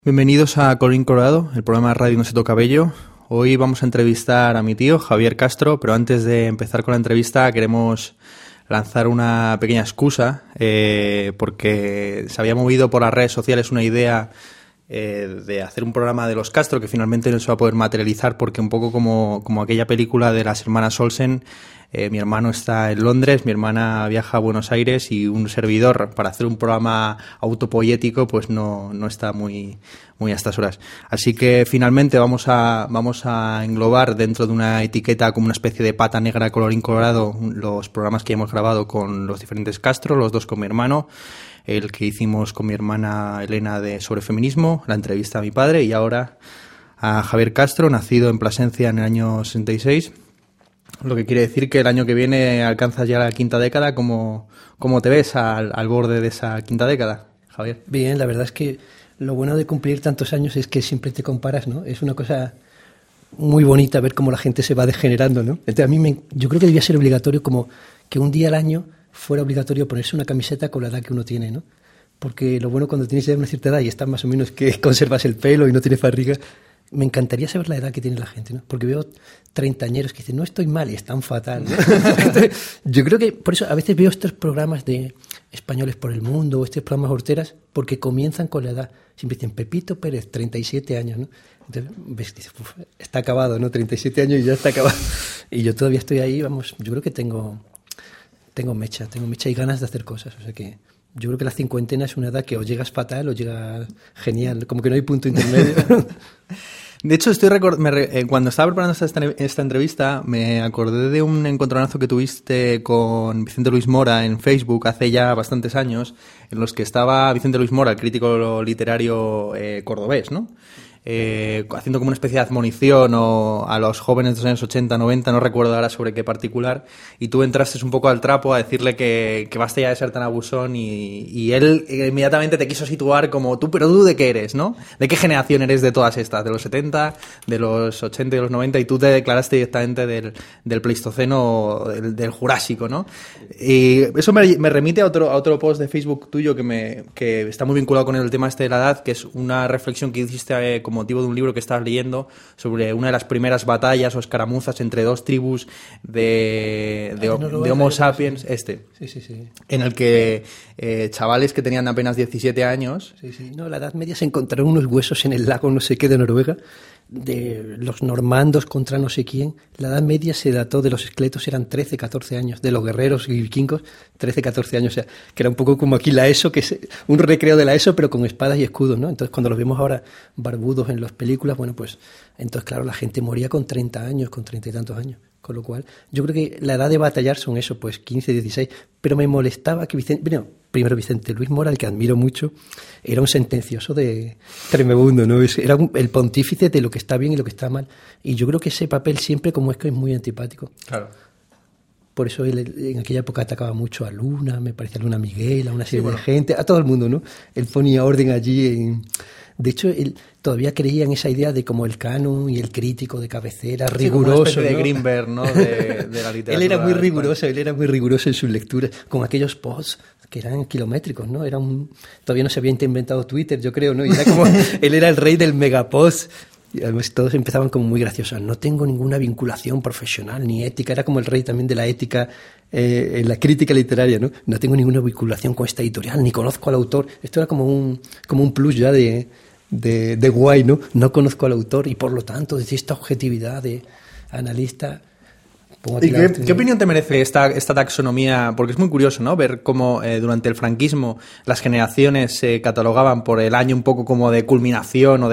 Bienvenidos a Colorín Colorado, el programa de Radio No se toca bello. Hoy vamos a entrevistar a mi tío, Javier Castro, pero antes de empezar con la entrevista queremos lanzar una pequeña excusa, porque se había movido por las redes sociales una idea de hacer un programa de los Castro que finalmente no se va a poder materializar porque un poco como aquella película de las hermanas Olsen, mi hermano está en Londres, mi hermana viaja a Buenos Aires y un servidor para hacer un programa autopoyético pues no está muy a estas horas. Así que finalmente vamos a englobar dentro de una etiqueta como una especie de pata negra de Colorín Colorado los programas que hemos grabado con los diferentes Castro, los dos con mi hermano, el que hicimos con mi hermana Elena sobre feminismo, la entrevista a mi padre y ahora a Javier Castro, nacido en Plasencia en el año 66. Lo que quiere decir que el año que viene alcanzas ya la quinta década. ¿Cómo te ves al borde de esa quinta década, Javier? Bien, la verdad es que lo bueno de cumplir tantos años es que siempre te comparas, ¿no? Es una cosa muy bonita ver cómo la gente se va degenerando, ¿no? Entonces yo creo que debía ser obligatorio, como que un día al año fuera obligatorio ponerse una camiseta con la edad que uno tiene, ¿no? Porque lo bueno cuando tienes ya una cierta edad y estás más o menos que conservas el pelo y no tienes barriga, me encantaría saber la edad que tiene la gente, ¿no? Porque veo treintañeros que dicen, no estoy mal y están fatal, ¿no? Entonces, yo creo que por eso a veces veo estos programas de Españoles por el Mundo o estos programas horteras porque comienzan con la edad. Siempre dicen, Pepito Pérez, 37 años, ¿no? Entonces, ves, dices, está acabado, ¿no? 37 años y ya está acabado. Y yo todavía estoy ahí, vamos, yo creo que tengo mecha y ganas de hacer cosas, o sea que yo creo que la cincuentena es una edad que o llegas fatal o llegas genial, como que no hay punto intermedio. De hecho, cuando estaba preparando esta entrevista, me acordé de un encontronazo que tuviste con Vicente Luis Mora en Facebook hace ya bastantes años, en los que estaba Vicente Luis Mora, el crítico literario cordobés, ¿no? Haciendo como una especie de admonición a los jóvenes de los años 80, 90, no recuerdo ahora sobre qué particular, y tú entraste un poco al trapo a decirle que basta ya de ser tan abusón y él inmediatamente te quiso situar como pero tú ¿de qué eres, no? ¿De qué generación eres de todas estas? ¿De los 70, de los 80 y de los 90? Y tú te declaraste directamente del Pleistoceno, del Jurásico, ¿no? Y eso me remite a otro post de Facebook tuyo que está muy vinculado con el tema este de la edad, que es una reflexión que hiciste con motivo de un libro que estabas leyendo sobre una de las primeras batallas o escaramuzas entre dos tribus de Homo sapiens, Sí. En el que chavales que tenían apenas 17 años... Sí. No, la Edad Media se encontraron unos huesos en el lago no sé qué de Noruega, de los normandos contra no sé quién. La Edad Media se dató de los esqueletos, eran 13, 14 años, de los guerreros y vikingos, 13, 14 años, o sea, que era un poco como aquí la ESO, que es un recreo de la ESO, pero con espadas y escudos, ¿no? Entonces, cuando los vemos ahora barbudos en las películas, bueno, pues, entonces, claro, la gente moría con 30 años, con 30 y tantos años. Con lo cual, yo creo que la edad de batallar son eso, pues 15, 16, pero me molestaba que primero Vicente Luis Mora, al que admiro mucho, era un sentencioso de tremebundo, ¿no? Era el pontífice de lo que está bien y lo que está mal, y yo creo que ese papel siempre como es que es muy antipático. Claro. Por eso él en aquella época atacaba mucho a Luna, me parece a Luna Miguel, a una serie de gente, a todo el mundo, ¿no? Él ponía orden allí De hecho, él todavía creía en esa idea de como el canon y el crítico de cabecera, riguroso. Como una especie de Greenberg, ¿no? de la literatura. Él era muy riguroso en sus lecturas, con aquellos posts que eran kilométricos, ¿no? Todavía no se había inventado Twitter, yo creo, ¿no? Y era como, él era el rey del megapost. Y además todos empezaban como muy graciosos. No tengo ninguna vinculación profesional ni ética. Era como el rey también de la ética en la crítica literaria, ¿no? No tengo ninguna vinculación con esta editorial, ni conozco al autor. Esto era como un plus ya de guay, ¿no? No conozco al autor y por lo tanto desde esta objetividad de analista... ¿Y qué opinión te merece esta taxonomía? Porque es muy curioso, ¿no? Ver cómo durante el franquismo las generaciones se catalogaban por el año un poco como de culminación o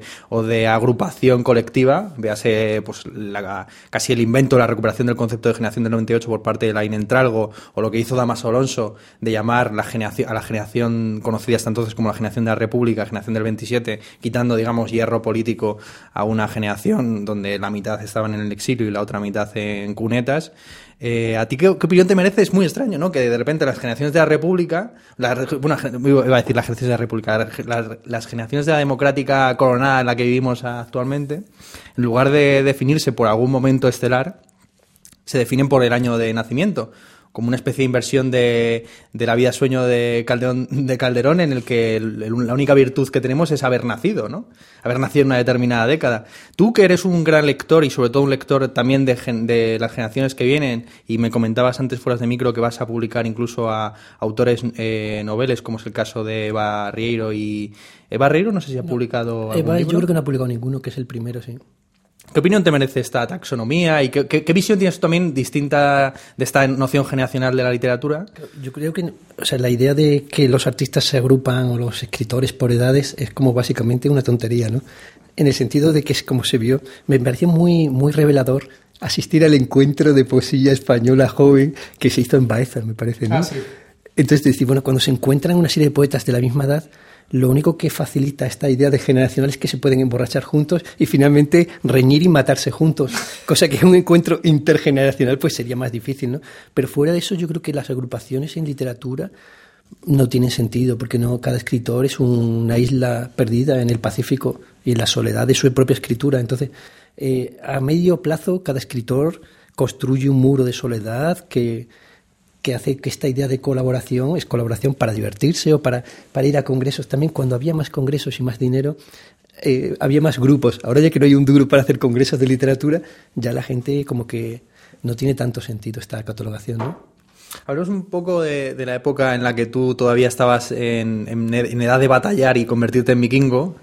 de agrupación colectiva. Véase pues casi el invento, la recuperación del concepto de generación del 98 por parte de Laín Entralgo, o lo que hizo Damaso Alonso de llamar a la generación conocida hasta entonces como la generación de la República, generación del 27, quitando, digamos, hierro político a una generación donde la mitad estaban en el exilio y la otra mitad en cunetas. ¿A ti qué opinión te merece? Es muy extraño, ¿no? Que de repente las generaciones de la República, iba a decir las generaciones de la República, las generaciones de la democrática coronada en la que vivimos actualmente, en lugar de definirse por algún momento estelar, se definen por el año de nacimiento. una especie de inversión de la vida sueño de Calderón, en el que la única virtud que tenemos es haber nacido, ¿no? Haber nacido en una determinada década. Tú, que eres un gran lector y sobre todo un lector también de las generaciones que vienen, y me comentabas antes fuera de micro que vas a publicar incluso a autores noveles, como es el caso de Eva Rieiro y... ¿Eva Rieiro? No sé si ha publicado algún libro. Yo creo que no ha publicado ninguno, que es el primero, sí. ¿Qué opinión te merece esta taxonomía y qué visión tienes tú también distinta de esta noción generacional de la literatura? Yo creo que, o sea, la idea de que los artistas se agrupan o los escritores por edades es como básicamente una tontería, ¿no? En el sentido de que es como se vio, me pareció muy, muy revelador asistir al encuentro de poesía española joven que se hizo en Baeza, me parece, ¿no? Sí. Entonces, decir, bueno, cuando se encuentran una serie de poetas de la misma edad, lo único que facilita esta idea de generacional es que se pueden emborrachar juntos y finalmente reñir y matarse juntos, cosa que un encuentro intergeneracional pues sería más difícil, ¿no? Pero fuera de eso, yo creo que las agrupaciones en literatura no tienen sentido, porque no, cada escritor es una isla perdida en el Pacífico y en la soledad de su propia escritura. Entonces, a medio plazo, cada escritor construye un muro de soledad que hace que esta idea de colaboración es colaboración para divertirse o para ir a congresos. También cuando había más congresos y más dinero, había más grupos. Ahora ya que no hay un duro para hacer congresos de literatura, ya la gente como que no tiene tanto sentido esta catalogación, ¿no? Hablamos un poco de la época en la que tú todavía estabas en edad de batallar y convertirte en vikingo.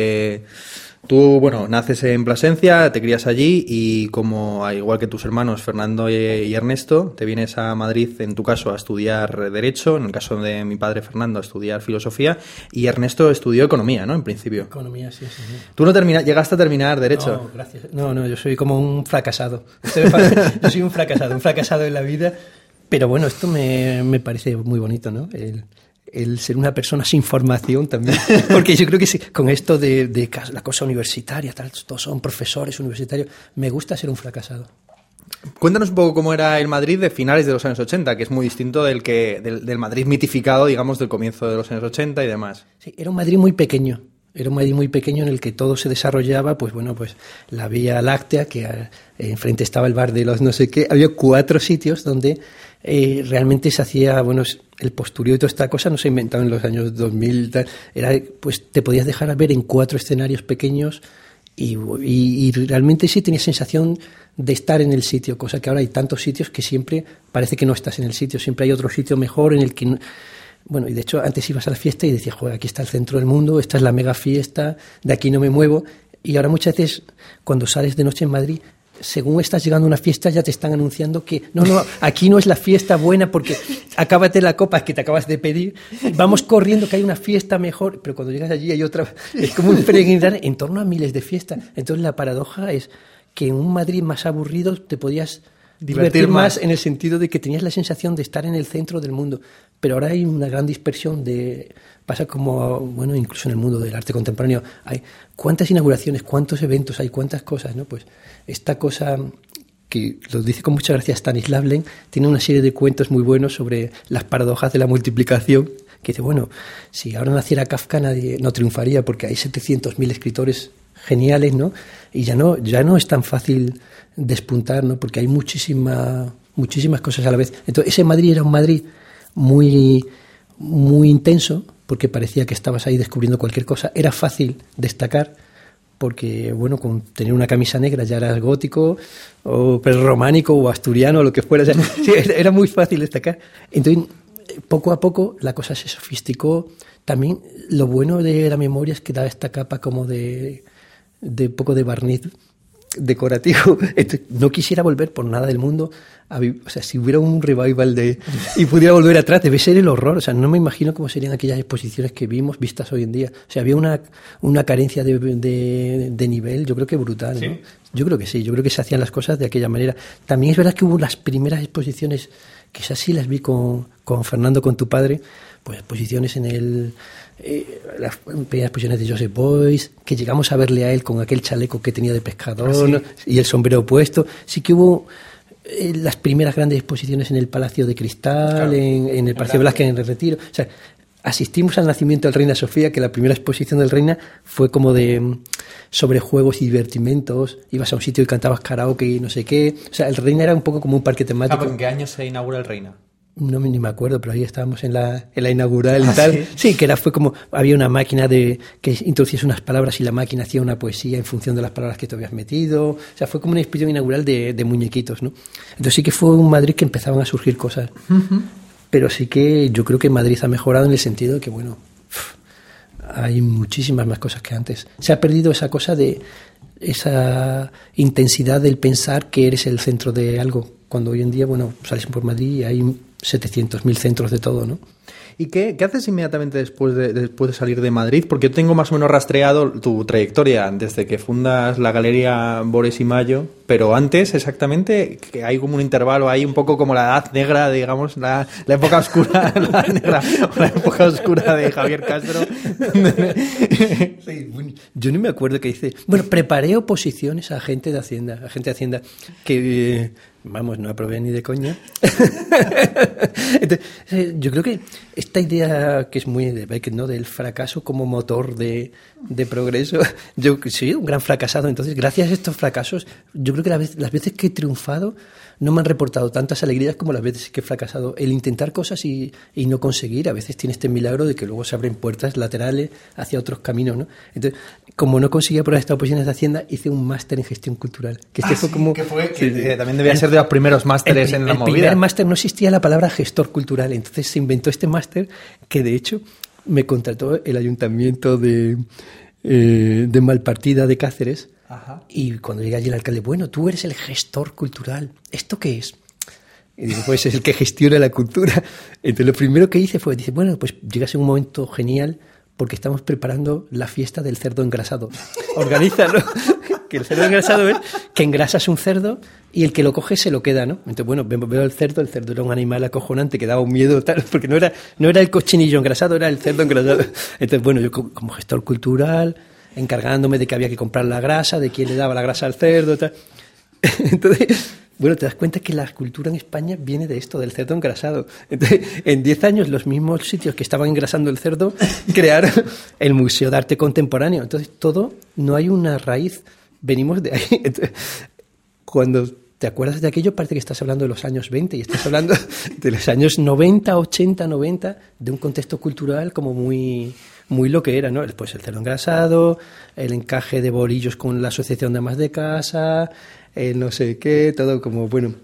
Tú, bueno, naces en Plasencia, te crías allí y como, al igual que tus hermanos Fernando y Ernesto, te vienes a Madrid, en tu caso, a estudiar Derecho, en el caso de mi padre Fernando, a estudiar Filosofía, y Ernesto estudió Economía, ¿no?, en principio. Economía, sí. ¿Tú no llegaste a terminar Derecho? No, gracias. No, yo soy como un fracasado. Yo soy un fracasado en la vida, pero bueno, esto me parece muy bonito, ¿no? El ser una persona sin formación también, porque yo creo que sí, con esto de la cosa universitaria, tal, todos son profesores universitarios, me gusta ser un fracasado. Cuéntanos un poco cómo era el Madrid de finales de los años 80, que es muy distinto del Madrid mitificado, digamos, del comienzo de los años 80 y demás. Sí, era un Madrid muy pequeño. Era un Madrid muy pequeño en el que todo se desarrollaba, pues bueno, pues la Vía Láctea, que enfrente estaba el bar de los no sé qué. Había 4 sitios donde realmente se hacía, bueno, el postureo y toda esta cosa no se inventaba en los años 2000. Tal. Era, pues te podías dejar ver en 4 escenarios pequeños y realmente sí tenías sensación de estar en el sitio, cosa que ahora hay tantos sitios que siempre parece que no estás en el sitio, siempre hay otro sitio mejor en el que... Bueno, y de hecho antes ibas a la fiesta y decías, joder, aquí está el centro del mundo, esta es la mega fiesta, de aquí no me muevo. Y ahora muchas veces, cuando sales de noche en Madrid, según estás llegando a una fiesta, ya te están anunciando que no, aquí no es la fiesta buena porque acábate la copa que te acabas de pedir, vamos corriendo que hay una fiesta mejor, pero cuando llegas allí hay otra, es como un peregrinar en torno a miles de fiestas. Entonces la paradoja es que en un Madrid más aburrido te podías divertir más en el sentido de que tenías la sensación de estar en el centro del mundo, pero ahora hay una gran dispersión pasa como, bueno, incluso en el mundo del arte contemporáneo hay cuántas inauguraciones, cuántos eventos hay, cuántas cosas, ¿no? Pues esta cosa que lo dice con mucha gracia Stanislav Lem, tiene una serie de cuentos muy buenos sobre las paradojas de la multiplicación, que dice, bueno, si ahora naciera Kafka nadie no triunfaría porque hay 700.000 escritores geniales, ¿no? Y ya no es tan fácil despuntar, ¿no? Porque hay muchísimas cosas a la vez. Entonces ese Madrid era un Madrid muy, muy intenso, porque parecía que estabas ahí descubriendo cualquier cosa. Era fácil destacar, porque bueno, con tener una camisa negra ya eras gótico, o románico, o asturiano, o lo que fuera. O sea, sí, era muy fácil destacar. Entonces, poco a poco la cosa se sofisticó. También lo bueno de la memoria es que da esta capa como de poco de barniz decorativo. No quisiera volver por nada del mundo o sea, si hubiera un revival y pudiera volver atrás, debe ser el horror. O sea, no me imagino cómo serían aquellas exposiciones que vimos vistas hoy en día. O sea, había una carencia de nivel, yo creo que brutal, ¿no? ¿Sí? Yo creo que sí, yo creo que se hacían las cosas de aquella manera. También es verdad que hubo las primeras exposiciones, que esas sí las vi con Fernando, con tu padre, pues exposiciones en las primeras exposiciones de Joseph Beuys, que llegamos a verle a él con aquel chaleco que tenía de pescador, ¿sí? ¿No? Y el sombrero puesto. Sí que hubo las primeras grandes exposiciones en el Palacio de Cristal, claro, en el Palacio Velázquez, en el Retiro. O sea, asistimos al nacimiento del Reina Sofía, que la primera exposición del Reina fue como sobre juegos y divertimentos. Ibas a un sitio y cantabas karaoke y no sé qué. O sea, el Reina era un poco como un parque temático. ¿En qué año se inaugura el Reina? No ni me acuerdo, pero ahí estábamos en la inaugural y tal. Sí, que fue como, había una máquina que introducías unas palabras y la máquina hacía una poesía en función de las palabras que te habías metido. O sea, fue como una exposición inaugural de muñequitos, ¿no? Entonces sí que fue un Madrid que empezaban a surgir cosas. Uh-huh. Pero sí que yo creo que Madrid ha mejorado en el sentido de que, bueno, hay muchísimas más cosas que antes. Se ha perdido esa cosa de esa intensidad del pensar que eres el centro de algo. Cuando hoy en día, bueno, sales por Madrid y hay 700.000 centros de todo, ¿no? ¿Y qué haces inmediatamente después de salir de Madrid? Porque yo tengo más o menos rastreado tu trayectoria desde que fundas la Galería Bores y Mayo, pero antes exactamente que hay como un intervalo, hay un poco como la edad negra, digamos, la época oscura, la época oscura de Javier Castro. Sí, bueno, yo no me acuerdo qué dice. Bueno, preparé oposiciones a gente de Hacienda que... Vamos, no aprobé ni de coña. Entonces, yo creo que esta idea que es muy de Beckett, ¿no? Del fracaso como motor de progreso. Yo soy un gran fracasado, entonces gracias a estos fracasos, yo creo que las veces que he triunfado no me han reportado tantas alegrías como las veces que he fracasado. El intentar cosas y no conseguir, a veces tiene este milagro de que luego se abren puertas laterales hacia otros caminos, ¿no? Entonces, como no conseguía aprobar estas oposiciones de Hacienda, hice un máster en gestión cultural. Que fue como... Que también debía ser de los primeros másteres en la movida. El primer máster no existía la palabra gestor cultural, entonces se inventó este máster que de hecho me contrató el ayuntamiento de Malpartida de Cáceres. Ajá. Y cuando llega allí el alcalde, bueno, tú eres el gestor cultural, ¿esto qué es? Y digo, pues es el que gestiona la cultura. Entonces lo primero que hice fue, dice, bueno, pues llegas en un momento genial porque estamos preparando la fiesta del cerdo engrasado. Organízalo. Que el cerdo engrasado es que engrasas un cerdo y el que lo coge se lo queda, ¿no? Entonces, bueno, veo el cerdo era un animal acojonante que daba un miedo tal, porque no era el cochinillo engrasado, era el cerdo engrasado. Entonces, bueno, yo como gestor cultural, encargándome de que había que comprar la grasa, de quién le daba la grasa al cerdo, tal. Entonces, bueno, te das cuenta que la cultura en España viene de esto, del cerdo engrasado. Entonces, en 10 años, los mismos sitios que estaban engrasando el cerdo crearon el Museo de Arte Contemporáneo. Entonces, no hay una raíz, venimos de ahí. Entonces, cuando te acuerdas de aquello, parece que estás hablando de los años 20 y estás hablando de los años 90, 80, 90, de un contexto cultural como muy lo que era, ¿no? Pues el cerdo engrasado, el encaje de bolillos con la asociación de amas de casa, no sé qué, todo como, bueno,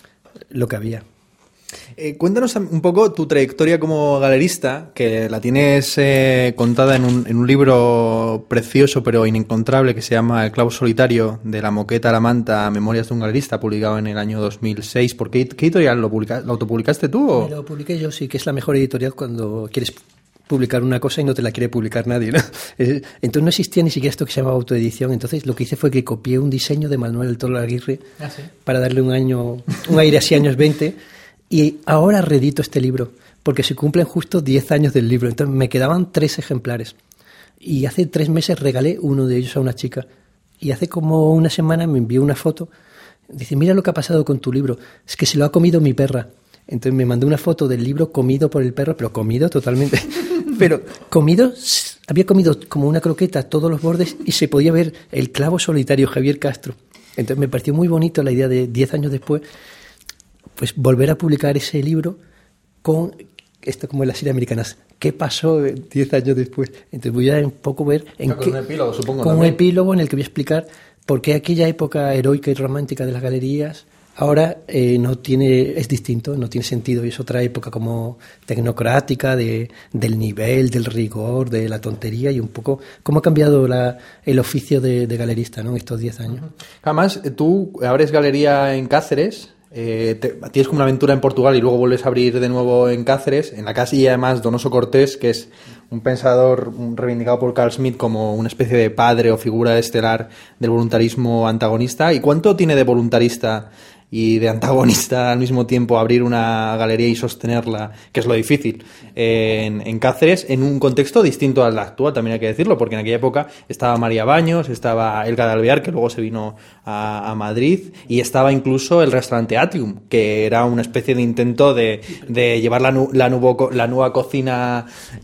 lo que había. Cuéntanos un poco tu trayectoria como galerista, que la tienes contada en un libro precioso pero inencontrable que se llama El clavo solitario, de la moqueta a la manta, Memorias de un galerista, publicado en el año 2006. ¿Por qué editorial lo autopublicaste tú? ¿O? Lo publiqué yo, sí, que es la mejor editorial cuando quieres publicar una cosa y no te la quiere publicar nadie, ¿no? Entonces no existía ni siquiera esto que se llama autoedición. Entonces lo que hice fue que copié un diseño de Manuel del Toro Aguirre para darle un aire así años 20, y ahora reedito este libro porque se cumplen justo 10 años del libro. Entonces me quedaban 3 ejemplares y hace 3 meses regalé uno de ellos a una chica y hace como una semana me envió una foto. Dice, mira lo que ha pasado con tu libro, es que se lo ha comido mi perra. Entonces me mandó una foto del libro comido por el perro, pero comido totalmente. Pero comido, había comido como una croqueta todos los bordes y se podía ver el clavo solitario, Javier Castro. Entonces me pareció muy bonito la idea de 10 años después, pues volver a publicar ese libro con esto como en las series americanas. ¿Qué pasó 10 años después? Entonces voy a un poco ver... Con un epílogo, supongo. Con un epílogo en el que voy a explicar por qué aquella época heroica y romántica de las galerías ahora es distinto, no tiene sentido, y es otra época como tecnocrática, del nivel, del rigor, de la tontería, y un poco cómo ha cambiado el oficio de galerista, ¿no?, en estos 10 años. Además, tú abres galería en Cáceres, tienes como una aventura en Portugal y luego vuelves a abrir de nuevo en Cáceres, en la casilla además Donoso Cortés, que es un pensador reivindicado por Carl Schmitt como una especie de padre o figura estelar del voluntarismo antagonista. ¿Y cuánto tiene de voluntarista y de antagonista al mismo tiempo, abrir una galería y sostenerla, que es lo difícil, en Cáceres, en un contexto distinto al actual, también hay que decirlo, porque en aquella época estaba María Baños, estaba Elga de Alvear, que luego se vino a Madrid, y estaba incluso el restaurante Atrium, que era una especie de intento de llevar la nueva cocina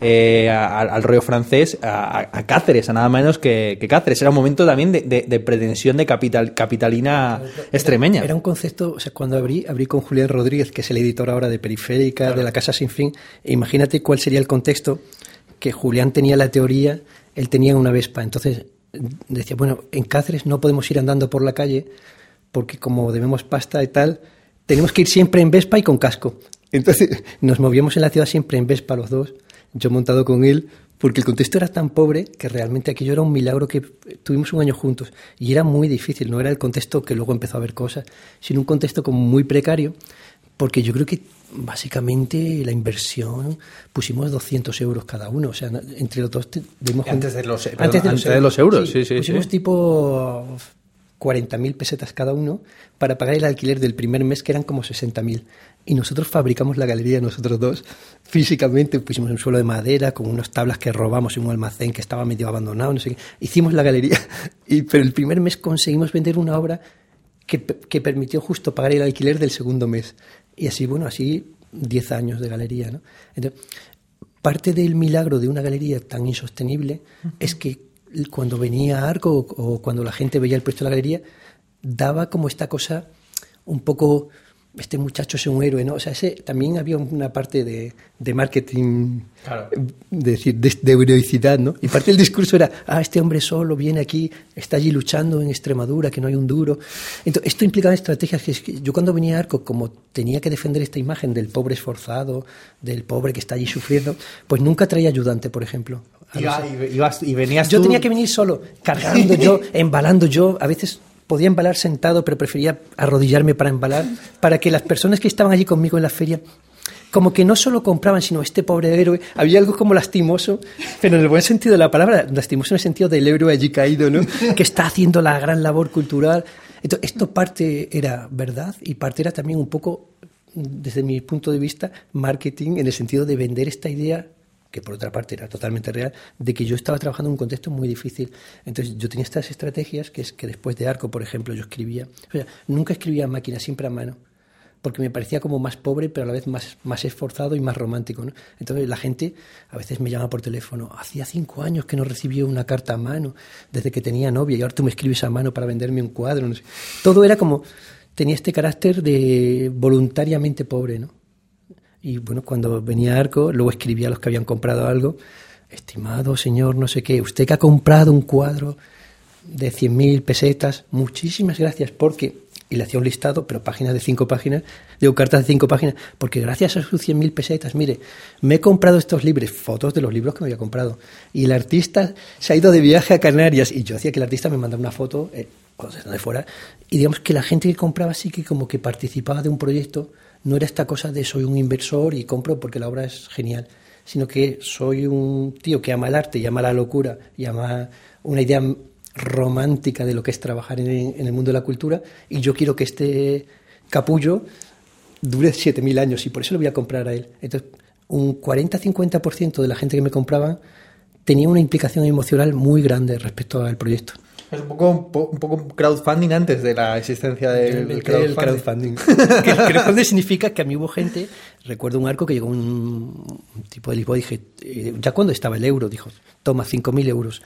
al rollo francés a Cáceres, a nada menos que Cáceres. Era un momento también de pretensión de capitalina extremeña. Era un concepto, o sea, cuando abrí con Julián Rodríguez, que es el editor ahora de Periférica, claro, de La Casa Sin Fin, e imagínate cuál sería el contexto, que Julián tenía la teoría, él tenía una Vespa, entonces decía, bueno, en Cáceres no podemos ir andando por la calle, porque como debemos pasta y tal, tenemos que ir siempre en Vespa y con casco. Entonces nos movíamos en la ciudad siempre en Vespa los dos, yo montado con él, porque el contexto era tan pobre que realmente aquello era un milagro, que tuvimos un año juntos y era muy difícil, no era el contexto que luego empezó a haber cosas, sino un contexto como muy precario, porque yo creo que básicamente la inversión pusimos 200 euros cada uno, o sea, entre los dos antes de los euros, sí, pusimos tipo 40.000 pesetas cada uno para pagar el alquiler del primer mes, que eran como 60.000. Y nosotros fabricamos la galería nosotros dos físicamente, pusimos un suelo de madera con unas tablas que robamos en un almacén que estaba medio abandonado, no sé qué. Hicimos la galería, pero el primer mes conseguimos vender una obra que permitió justo pagar el alquiler del segundo mes. Y así, bueno, así 10 años de galería, ¿no? Entonces, parte del milagro de una galería tan insostenible es que cuando venía Arco o cuando la gente veía el proyecto de la galería, daba como esta cosa un poco, este muchacho es un héroe, ¿no? O sea, también había una parte de marketing, claro, de heroicidad, ¿no? Y parte del discurso era, este hombre solo viene aquí, está allí luchando en Extremadura, que no hay un duro. Entonces, esto implicaba estrategias que yo cuando venía a Arco, como tenía que defender esta imagen del pobre esforzado, del pobre que está allí sufriendo, pues nunca traía ayudante, por ejemplo. Y venías yo tenía que venir solo, cargando yo, embalando yo, a veces podía embalar sentado, pero prefería arrodillarme para embalar, para que las personas que estaban allí conmigo en la feria, como que no solo compraban, sino este pobre héroe, había algo como lastimoso, pero en el buen sentido de la palabra, lastimoso en el sentido del héroe allí caído, ¿no? Que está haciendo la gran labor cultural. Entonces, esto parte era verdad y parte era también un poco, desde mi punto de vista, marketing, en el sentido de vender esta idea, que por otra parte era totalmente real, de que yo estaba trabajando en un contexto muy difícil. Entonces yo tenía estas estrategias, que es que después de Arco, por ejemplo, yo escribía, o sea, nunca escribía a máquina, siempre a mano, porque me parecía como más pobre, pero a la vez más esforzado y más romántico, ¿no? Entonces la gente a veces me llama por teléfono, hacía 5 años que no recibía una carta a mano, desde que tenía novia, y ahora tú me escribes a mano para venderme un cuadro, no sé. Todo era como, tenía este carácter de voluntariamente pobre, ¿no? Y bueno, cuando venía Arco, luego escribía a los que habían comprado algo, estimado señor, no sé qué, usted que ha comprado un cuadro de 100.000 pesetas, muchísimas gracias, porque, y le hacía un listado, pero páginas de 5 páginas, digo, cartas de 5 páginas, porque gracias a sus 100.000 pesetas, mire, me he comprado estos libros, fotos de los libros que me había comprado, y el artista se ha ido de viaje a Canarias, y yo hacía que el artista me mandara una foto, o sea, donde fuera, y digamos que la gente que compraba sí que como que participaba de un proyecto. No era esta cosa de soy un inversor y compro porque la obra es genial, sino que soy un tío que ama el arte y ama la locura y ama una idea romántica de lo que es trabajar en el mundo de la cultura, y yo quiero que este capullo dure 7.000 años y por eso lo voy a comprar a él. Entonces, un 40-50% de la gente que me compraba tenía una implicación emocional muy grande respecto al proyecto. Es un poco crowdfunding antes de la existencia del crowdfunding. El crowdfunding significa que a mí hubo gente, recuerdo un Arco que llegó un tipo de Lisboa y dije, ya cuando estaba el euro, dijo, toma 5.000 euros,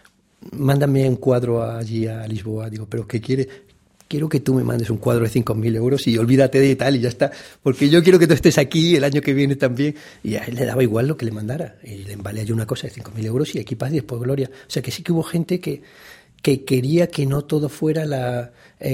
mándame un cuadro allí a Lisboa. Digo, ¿pero qué quiere? Quiero que tú me mandes un cuadro de 5.000 euros y olvídate de tal y ya está, porque yo quiero que tú estés aquí el año que viene también. Y a él le daba igual lo que le mandara, y le embalé yo una cosa de 5.000 euros y aquí paz y después gloria. O sea que sí que hubo gente que quería que no todo fuera la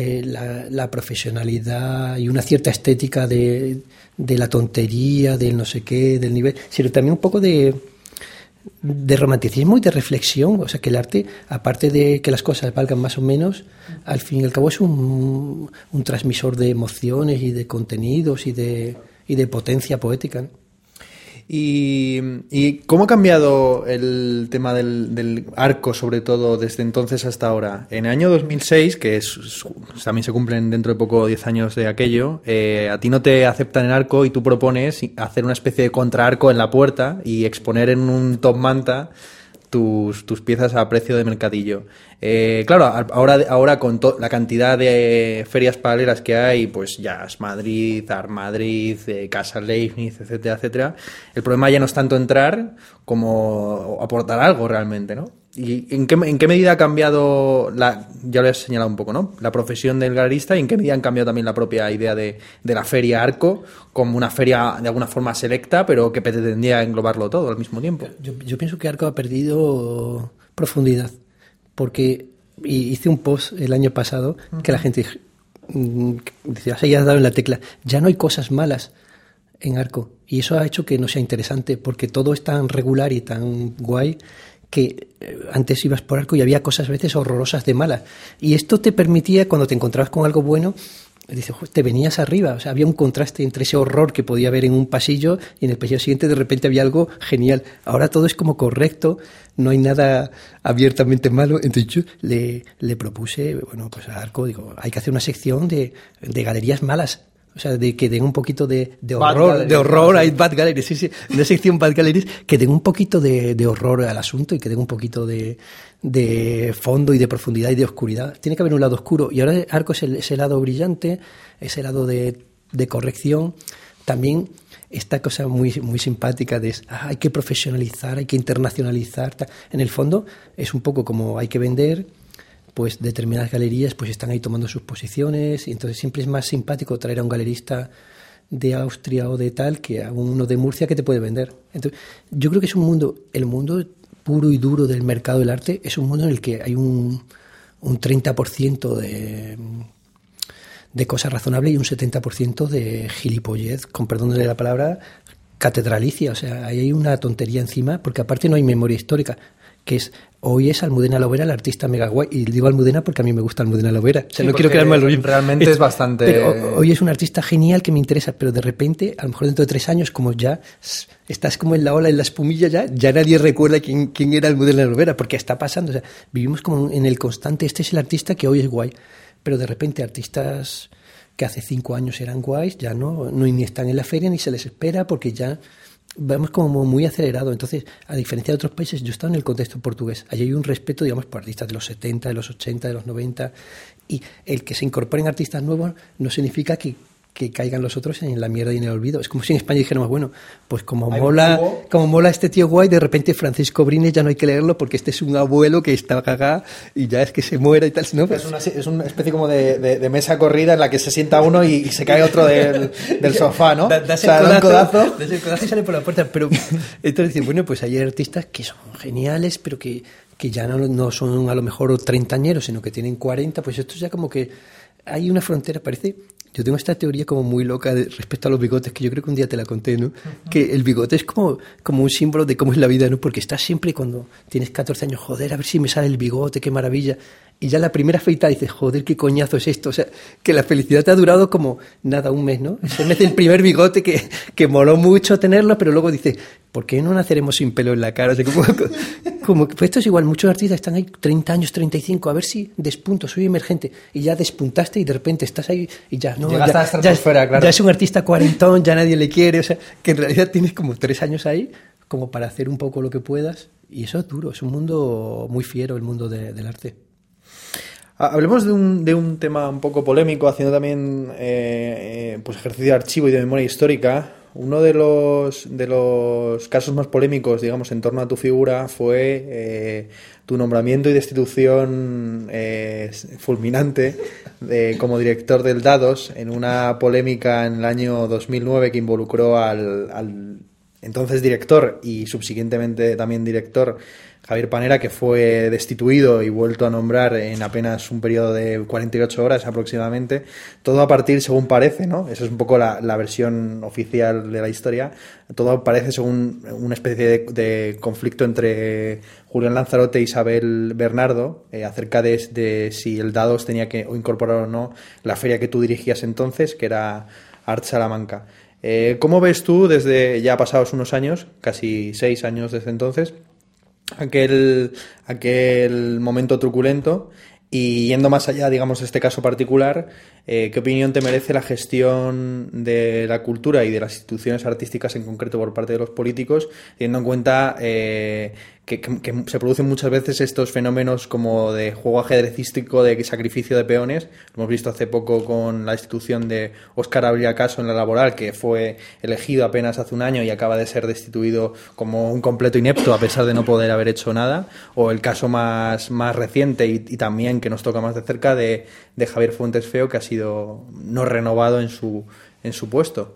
profesionalidad y una cierta estética de la tontería, del no sé qué, del nivel, sino también un poco de romanticismo y de reflexión. O sea, que el arte, aparte de que las cosas valgan más o menos, al fin y al cabo es un transmisor de emociones y de contenidos y de potencia poética, ¿no? ¿Y cómo ha cambiado el tema del arco, sobre todo, desde entonces hasta ahora? En el año 2006, también se cumplen dentro de poco 10 años de aquello, a ti no te aceptan el arco y tú propones hacer una especie de contraarco en la puerta y exponer en un top manta tus piezas a precio de mercadillo. Claro, ahora con la cantidad de ferias paralelas que hay, pues Jazz Madrid, Art Madrid, Casa Leibniz, etcétera, etcétera, el problema ya no es tanto entrar como aportar algo realmente, ¿no? ¿Y en qué medida ha cambiado, ya lo has señalado un poco, ¿no?, la profesión del galerista, y en qué medida han cambiado también la propia idea de la feria Arco como una feria de alguna forma selecta, pero que pretendía englobarlo todo al mismo tiempo? Yo pienso que Arco ha perdido profundidad, porque hice un post el año pasado que la gente dice, ya has dado en la tecla, ya no hay cosas malas en Arco, y eso ha hecho que no sea interesante, porque todo es tan regular y tan guay que antes ibas por Arco y había cosas a veces horrorosas de malas, y esto te permitía, cuando te encontrabas con algo bueno, te venías arriba, o sea, había un contraste entre ese horror que podía haber en un pasillo y en el pasillo siguiente de repente había algo genial. Ahora todo es como correcto, no hay nada abiertamente malo. Entonces yo le propuse, bueno, pues a Arco, digo, hay que hacer una sección de galerías malas. O sea, de que den un poquito de horror, hay Bad Galleries, sí, una sección Bad Galleries, que den un poquito de horror al asunto y que den un poquito de fondo y de profundidad y de oscuridad. Tiene que haber un lado oscuro, y ahora Arco es ese lado brillante, ese lado de corrección. También esta cosa muy, muy simpática de hay que profesionalizar, hay que internacionalizar. En el fondo es un poco como hay que vender, pues determinadas galerías pues están ahí tomando sus posiciones, y entonces siempre es más simpático traer a un galerista de Austria o de tal que a uno de Murcia que te puede vender. Entonces, yo creo que es el mundo puro y duro del mercado del arte, es un mundo en el que hay un 30% de cosas razonables y un 70% de gilipollez, con perdón de la palabra, catedralicia. O sea, ahí hay una tontería encima, porque aparte no hay memoria histórica, que hoy es Almudena Lobera, el artista mega guay, y digo Almudena porque a mí me gusta Almudena Lobera, o sea, no quiero quedarme al rollo. Realmente es bastante... Pero hoy es un artista genial que me interesa, pero de repente, a lo mejor dentro de 3 años, como ya estás como en la ola, en la espumilla, ya nadie recuerda quién era Almudena Lobera, porque está pasando, o sea, vivimos como en el constante, este es el artista que hoy es guay, pero de repente artistas que hace 5 años eran guays, ya no ni están en la feria ni se les espera, porque ya vamos como muy acelerado. Entonces, a diferencia de otros países, yo he estado en el contexto portugués, allí hay un respeto, digamos, por artistas de los 70, de los 80, de los 90, y el que se incorporen artistas nuevos no significa que caigan los otros en la mierda y en el olvido. Es como si en España dijéramos, bueno, pues como mola este tío guay, de repente Francisco Brines ya no hay que leerlo porque este es un abuelo que está cagado y ya es que se muera y tal, ¿no? Pues es una especie como de mesa corrida en la que se sienta uno y se cae otro del sofá, ¿no? Das el codazo y sale por la puerta. Pero entonces dicen, bueno, pues hay artistas que son geniales, pero que ya no son a lo mejor treintañeros, sino que tienen 40, pues esto ya como que hay una frontera, parece. Yo tengo esta teoría como muy loca respecto a los bigotes, que yo creo que un día te la conté, ¿no? Uh-huh. Que el bigote es como un símbolo de cómo es la vida, ¿no? Porque estás siempre cuando tienes 14 años, joder, a ver si me sale el bigote, qué maravilla. Y ya la primera afeitada dices, joder, qué coñazo es esto. O sea, que la felicidad te ha durado como, nada, un mes, ¿no? Ese mes del primer bigote que moló mucho tenerlo, pero luego dices, ¿por qué no naceremos sin pelo en la cara? O sea, como que pues esto es igual, muchos artistas están ahí 30 años, 35, a ver si despunto, soy emergente, y ya despuntaste y de repente estás ahí y ya, no, llegaste a la estratosfera, claro. Ya es un artista cuarentón, ya nadie le quiere, o sea, que en realidad tienes como 3 años ahí como para hacer un poco lo que puedas, y eso es duro, es un mundo muy fiero, el mundo del arte. Hablemos de un tema un poco polémico, haciendo también pues ejercicio de archivo y de memoria histórica. Uno de los casos más polémicos, digamos, en torno a tu figura fue tu nombramiento y destitución fulminante como director del Dados en una polémica en el año 2009 que involucró al entonces director y subsiguientemente también director Javier Panera, que fue destituido y vuelto a nombrar en apenas un periodo de 48 horas aproximadamente, todo a partir, según parece, ¿no? Esa es un poco la versión oficial de la historia, todo parece según una especie de conflicto entre Julián Lanzarote e Isabel Bernardo acerca de si el Dados tenía que incorporar o no la feria que tú dirigías entonces, que era Art Salamanca. ¿Cómo ves tú, desde ya pasados unos años, casi 6 años desde entonces, aquel momento truculento? Y yendo más allá, digamos, de este caso particular, ¿qué opinión te merece la gestión de la cultura y de las instituciones artísticas en concreto por parte de los políticos, teniendo en cuenta que se producen muchas veces estos fenómenos como de juego ajedrecístico, de sacrificio de peones? Lo hemos visto hace poco con la destitución de Óscar Abriacaso en La Laboral, que fue elegido apenas hace un año y acaba de ser destituido como un completo inepto a pesar de no poder haber hecho nada, o el caso más reciente y también que nos toca más de cerca de Javier Fuentes Feo, que ha sido no renovado en su puesto.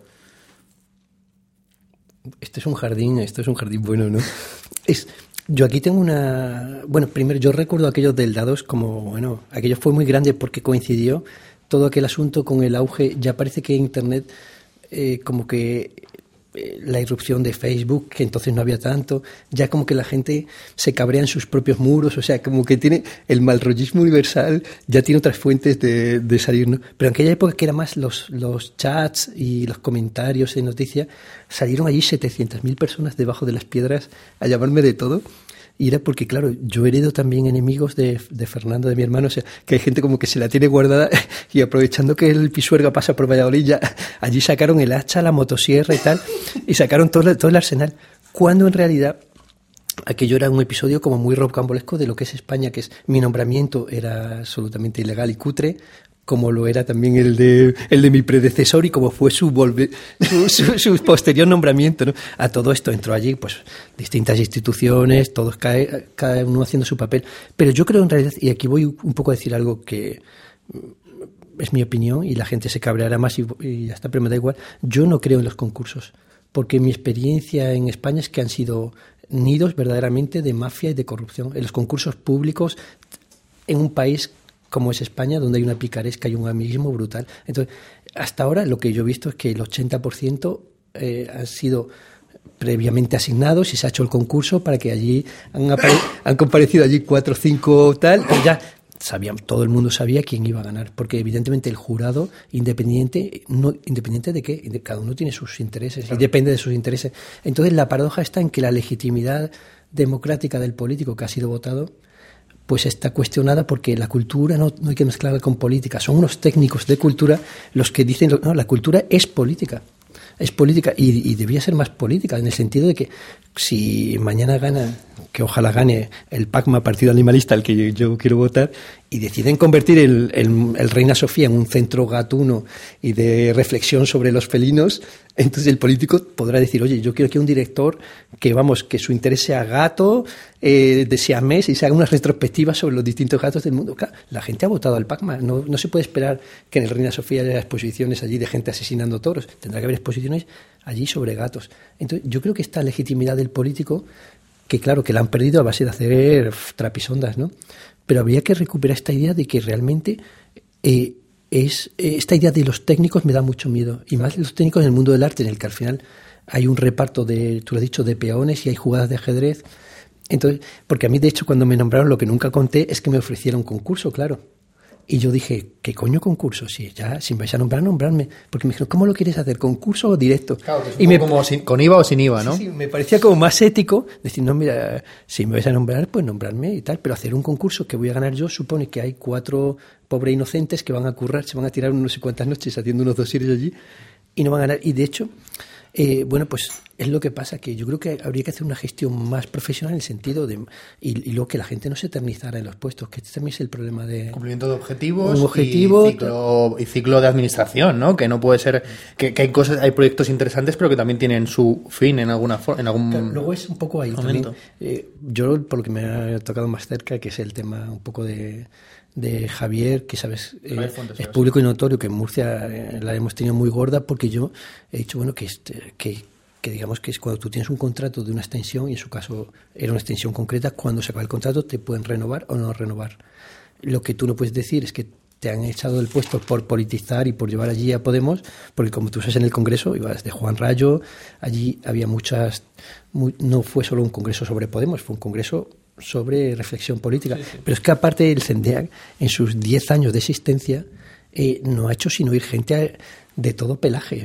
Esto es un jardín bueno, ¿no? Yo aquí tengo Bueno, primero yo recuerdo aquellos del Dados como, bueno, aquello fue muy grande porque coincidió todo aquel asunto con el auge. Ya parece que Internet, como que la irrupción de Facebook, que entonces no había tanto, ya como que la gente se cabrea en sus propios muros, o sea, como que tiene el malrollismo universal, ya tiene otras fuentes de salir, ¿no? Pero en aquella época que era más los chats y los comentarios de noticias, salieron allí 700.000 personas debajo de las piedras a llamarme de todo. Y era porque, claro, yo heredo también enemigos de Fernando, de mi hermano, o sea, que hay gente como que se la tiene guardada y aprovechando que el Pisuerga pasa por Valladolid, ya allí sacaron el hacha, la motosierra y tal, y sacaron todo el arsenal, cuando en realidad aquello era un episodio como muy rocambolesco de lo que es España, que es mi nombramiento era absolutamente ilegal y cutre, como lo era también el de mi predecesor y como fue su posterior nombramiento, ¿no? A todo esto entró allí pues distintas instituciones, todos cada uno haciendo su papel. Pero yo creo en realidad, y aquí voy un poco a decir algo que es mi opinión y la gente se cabreará más y ya está, pero me da igual, yo no creo en los concursos, porque mi experiencia en España es que han sido nidos verdaderamente de mafia y de corrupción. En los concursos públicos, en un país como es España, donde hay una picaresca y un amiguismo brutal. Entonces, hasta ahora lo que yo he visto es que el 80% han sido previamente asignados y se ha hecho el concurso para que allí han comparecido allí 4 o 5 tal, y ya todo el mundo sabía quién iba a ganar, porque evidentemente el jurado independiente de qué, cada uno tiene sus intereses y depende de sus intereses. Entonces la paradoja está en que la legitimidad democrática del político que ha sido votado pues está cuestionada porque la cultura no hay que mezclarla con política. Son unos técnicos de cultura los que dicen, no, la cultura es política y debía ser más política, en el sentido de que si mañana gana, que ojalá gane el PACMA, Partido Animalista, al que yo quiero votar, y deciden convertir el Reina Sofía en un centro gatuno y de reflexión sobre los felinos, entonces el político podrá decir, oye, yo quiero que un director que su interés sea gato, de siamés, y se haga unas retrospectivas sobre los distintos gatos del mundo. Claro, la gente ha votado al PACMA, no se puede esperar que en el Reina Sofía haya exposiciones allí de gente asesinando toros, tendrá que haber exposiciones allí sobre gatos. Entonces yo creo que esta legitimidad del político, que claro, que la han perdido a base de hacer trapisondas, ¿no? Pero habría que recuperar esta idea de que realmente esta idea de los técnicos me da mucho miedo, y más los técnicos en el mundo del arte, en el que al final hay un reparto tú lo has dicho, de peones y hay jugadas de ajedrez. Entonces, porque a mí de hecho cuando me nombraron, lo que nunca conté es que me ofrecieron concurso, claro. Y yo dije, ¿qué coño concurso? Si me vais a nombrar, nombradme. Porque me dijeron, ¿cómo lo quieres hacer? ¿Concurso o directo? Claro, que es como con IVA o sin IVA, ¿no? Sí, me parecía como más ético decir, no, mira, si me vais a nombrar, pues nombradme y tal. Pero hacer un concurso que voy a ganar yo supone que hay 4 pobres inocentes que van a currar, se van a tirar no sé cuántas noches haciendo unos dosieres allí y no van a ganar. Y de hecho, bueno, pues es lo que pasa, que yo creo que habría que hacer una gestión más profesional en el sentido de... Y luego que la gente no se eternizara en los puestos, que este también es el problema de... Cumplimiento de objetivos y ciclo de administración, ¿no? Que no puede ser... Que hay proyectos interesantes, pero que también tienen su fin en alguna forma, en algún claro, luego es un poco ahí momento. También. Yo, por lo que me ha tocado más cerca, que es el tema un poco de Javier, que sabes, es público y notorio que en Murcia la hemos tenido muy gorda, porque yo he dicho, bueno, que digamos que es cuando tú tienes un contrato de una extensión, y en su caso era una extensión concreta, cuando se acaba el contrato te pueden renovar o no renovar. Lo que tú no puedes decir es que te han echado del puesto por politizar y por llevar allí a Podemos, porque como tú sabes, en el Congreso ibas de Juan Rayo, allí había no fue solo un congreso sobre Podemos, fue un congreso sobre reflexión política. Sí. Pero es que aparte el CENDEAC, en sus 10 años de existencia, no ha hecho sino ir gente de todo pelaje.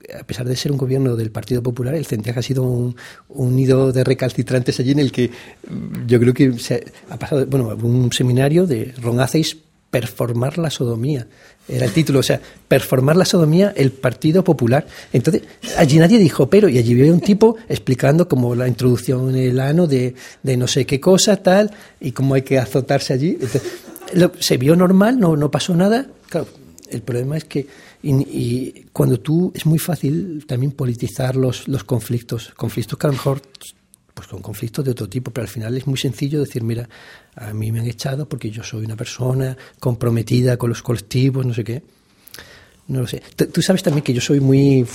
a pesar de ser un gobierno del Partido Popular, el CENTEAG ha sido un nido de recalcitrantes allí en el que yo creo que ha pasado, un seminario de Ron Aceis, performar la sodomía. Era el título, o sea, performar la sodomía el Partido Popular. Entonces, allí nadie dijo pero, y allí había un tipo explicando como la introducción en el ano de no sé qué cosa, tal, y cómo hay que azotarse allí. Entonces, se vio normal, no pasó nada. Claro, el problema es que y cuando es muy fácil también politizar los conflictos que a lo mejor pues con conflictos de otro tipo, pero al final es muy sencillo decir, mira, a mí me han echado porque yo soy una persona comprometida con los colectivos, no sé qué. No lo sé. Tú sabes también que yo soy muy...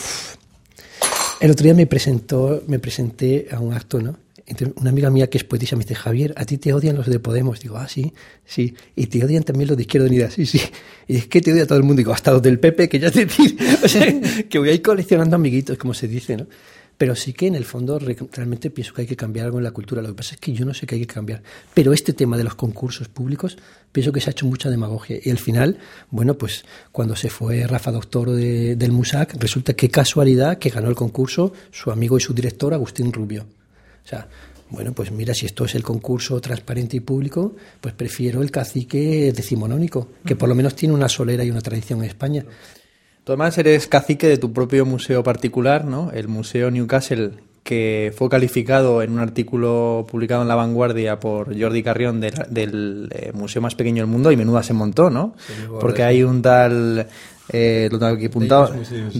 El otro día me presenté a un acto, ¿no? Entonces, una amiga mía que es poetisa me dice, Javier, ¿a ti te odian los de Podemos? Digo, sí. Y te odian también los de Izquierda Unida, sí. Y es que te odia todo el mundo. Digo, hasta los del PP, que ya te digo. O sea, que voy a ir coleccionando amiguitos, como se dice, ¿no? Pero sí que en el fondo realmente pienso que hay que cambiar algo en la cultura. Lo que pasa es que yo no sé qué hay que cambiar. Pero este tema de los concursos públicos, pienso que se ha hecho mucha demagogia. Y al final, pues cuando se fue Rafa Doctor del MUSAC, resulta que casualidad que ganó el concurso su amigo y su director, Agustín Rubio. O sea, pues mira, si esto es el concurso transparente y público, pues prefiero el cacique decimonónico, que por lo menos tiene una solera y una tradición en España. Tú además eres cacique de tu propio museo particular, ¿no? El Museo Newcastle, que fue calificado en un artículo publicado en La Vanguardia por Jordi Carrión del museo más pequeño del mundo, y menuda se montó, ¿no? Sí, porque hay un tal... lo tengo aquí apuntado,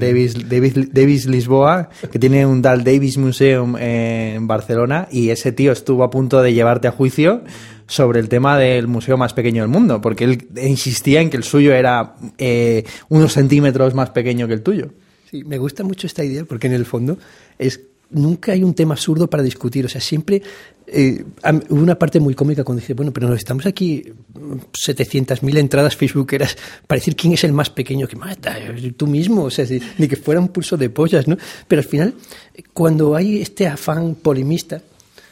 Davis Lisboa, que tiene un tal Davis Museum en Barcelona, y ese tío estuvo a punto de llevarte a juicio sobre el tema del museo más pequeño del mundo, porque él insistía en que el suyo era unos centímetros más pequeño que el tuyo. Sí, me gusta mucho esta idea, porque en el fondo nunca hay un tema absurdo para discutir. O sea, siempre hubo una parte muy cómica cuando dije, pero nos estamos aquí 700.000 entradas facebookeras para decir quién es el más pequeño, que mata, tú mismo, o sea, ni que fuera un pulso de pollas, ¿no? Pero al final, cuando hay este afán polemista,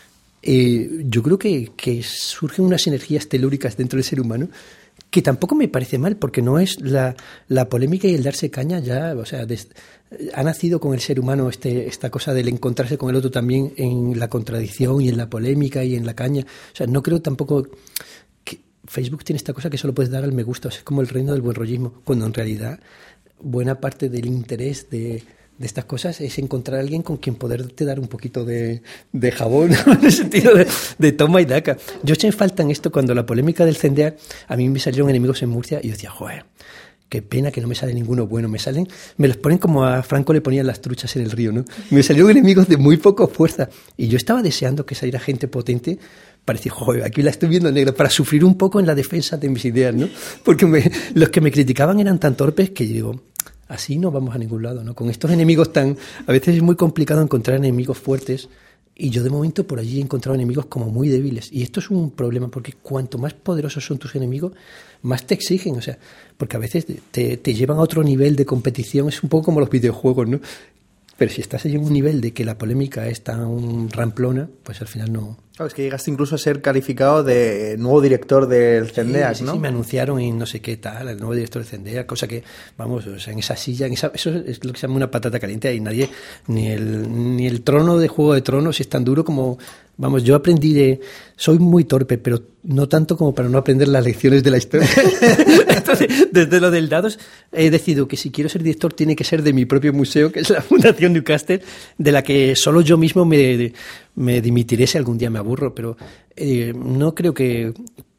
yo creo que surgen unas energías telúricas dentro del ser humano que tampoco me parece mal, porque no es la polémica y el darse caña ya, o sea, ha nacido con el ser humano esta cosa del encontrarse con el otro también en la contradicción y en la polémica y en la caña. O sea, no creo tampoco que Facebook tiene esta cosa que solo puedes dar al me gusta, o sea, es como el reino del buen rollismo, cuando en realidad buena parte del interés de estas cosas es encontrar a alguien con quien poderte dar un poquito de jabón, ¿no? En el sentido de toma y daca. Yo eché en falta en esto cuando la polémica del CENDEA, a mí me salieron enemigos en Murcia y yo decía, joder, qué pena que no me sale ninguno bueno. Me los ponen como a Franco le ponían las truchas en el río, ¿no? Me salieron enemigos de muy poca fuerza y yo estaba deseando que saliera gente potente para decir, joder, aquí la estoy viendo negra, para sufrir un poco en la defensa de mis ideas, ¿no? Porque los que me criticaban eran tan torpes que yo digo, así no vamos a ningún lado, ¿no? Con estos enemigos a veces es muy complicado encontrar enemigos fuertes, y yo de momento por allí he encontrado enemigos como muy débiles, y esto es un problema porque cuanto más poderosos son tus enemigos, más te exigen, o sea, porque a veces te llevan a otro nivel de competición, es un poco como los videojuegos, ¿no? Pero si estás en un nivel de que la polémica es tan ramplona, pues al final no... Claro, es que llegaste incluso a ser calificado de nuevo director del CENDEAC, ¿no? Sí, me anunciaron en no sé qué tal, el nuevo director del CENDEAC, cosa que, vamos, o sea, en esa silla, eso es lo que se llama una patata caliente, y nadie, ni el trono de Juego de Tronos es tan duro como... Vamos, yo aprendí soy muy torpe, pero no tanto como para no aprender las lecciones de la historia. Entonces, desde lo del dados, he decidido que si quiero ser director tiene que ser de mi propio museo, que es la Fundación Newcastle, de la que solo yo mismo me dimitiré si algún día me aburro, pero no creo que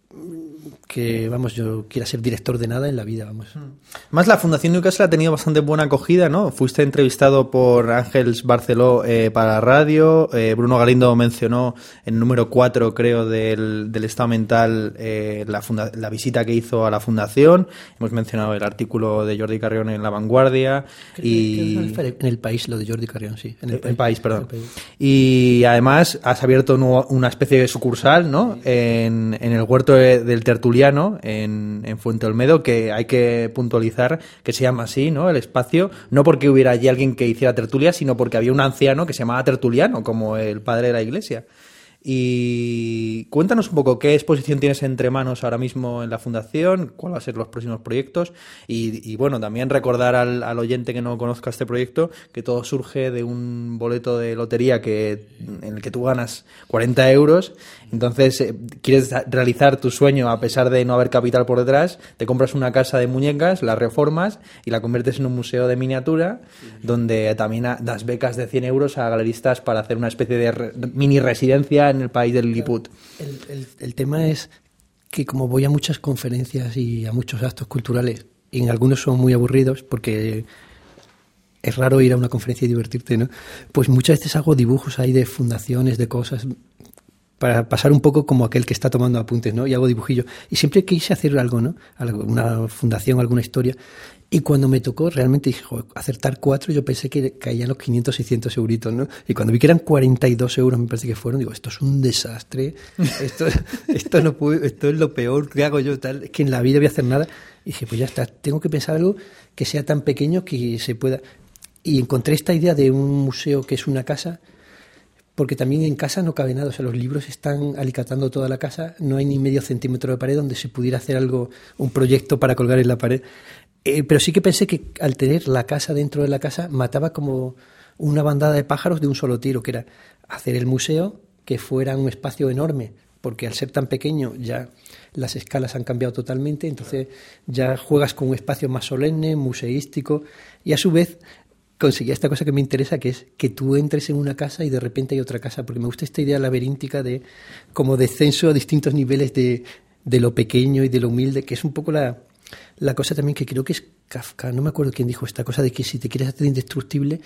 vamos, yo quiera ser director de nada en la vida, vamos. Más la Fundación Newcastle ha tenido bastante buena acogida, ¿no? Fuiste entrevistado por Ángels Barceló para la radio, Bruno Galindo mencionó en el número 4, creo, del estado mental la visita que hizo a la fundación, hemos mencionado el artículo de Jordi Carrión en La Vanguardia, en El País, lo de Jordi Carrión, sí. En el país, perdón. Y además has abierto una especie de sucursal, ¿no? En el huerto del Tertuliano, en Fuente Olmedo, que hay que puntualizar que se llama así, ¿no? El espacio, no porque hubiera allí alguien que hiciera tertulia, sino porque había un anciano que se llamaba Tertuliano, como el padre de la iglesia. Y cuéntanos un poco qué exposición tienes entre manos ahora mismo en la Fundación, cuáles van a ser los próximos proyectos y bueno, también recordar al oyente que no conozca este proyecto que todo surge de un boleto de lotería en el que tú ganas 40 euros. Entonces, quieres realizar tu sueño a pesar de no haber capital por detrás, te compras una casa de muñecas, la reformas y la conviertes en un museo de miniatura, donde también das becas de 100 euros a galeristas para hacer una especie de mini residencia en el país del Lilliput. El tema es que como voy a muchas conferencias y a muchos actos culturales, y en algunos son muy aburridos porque es raro ir a una conferencia y divertirte, ¿no? Pues muchas veces hago dibujos ahí de fundaciones, de cosas, para pasar un poco como aquel que está tomando apuntes, ¿no? Y hago dibujillos. Y siempre quise hacer algo, ¿no? Una fundación, alguna historia. Y cuando me tocó, realmente dije, joder, acertar 4, yo pensé que caían los 500, 600 euritos, ¿no? Y cuando vi que eran 42 euros, me parece que fueron, digo, esto es un desastre, esto no puedo, esto es lo peor que hago yo, tal, es que en la vida voy a hacer nada. Y dije, pues ya está, tengo que pensar algo que sea tan pequeño que se pueda. Y encontré esta idea de un museo que es una casa, porque también en casa no cabe nada, o sea, los libros están alicatando toda la casa, no hay ni medio centímetro de pared donde se pudiera hacer algo, un proyecto para colgar en la pared. Pero sí que pensé que al tener la casa dentro de la casa mataba como una bandada de pájaros de un solo tiro, que era hacer el museo que fuera un espacio enorme, porque al ser tan pequeño ya las escalas han cambiado totalmente, entonces ya juegas con un espacio más solemne, museístico, y a su vez conseguía esta cosa que me interesa, que es que tú entres en una casa y de repente hay otra casa, porque me gusta esta idea laberíntica de como descenso a distintos niveles de lo pequeño y de lo humilde, que es un poco la cosa también que creo que es Kafka, no me acuerdo quién dijo esta cosa de que si te quieres hacer indestructible,